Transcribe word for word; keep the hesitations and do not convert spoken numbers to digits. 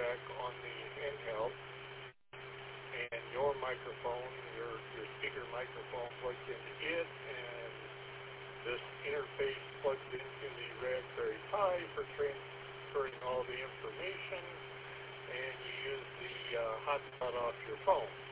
jack on the handheld, and your microphone, your, your speaker microphone plugged into it, and this interface plugged into the Raspberry Pi for transferring all the information, and you use the uh, hotspot off your phone.